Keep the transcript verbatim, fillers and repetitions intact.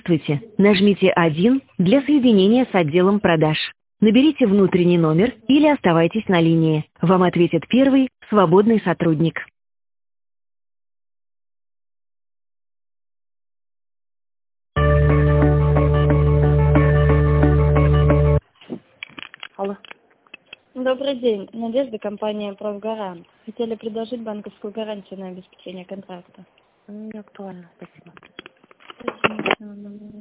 Здравствуйте. Нажмите один для соединения с отделом продаж. Наберите внутренний номер или оставайтесь на линии. Вам ответит первый свободный сотрудник. Алло. Добрый день. Надежда, компания «Правгарант». Хотели предложить банковскую гарантию на обеспечение контракта. Не актуально, спасибо. Спасибо.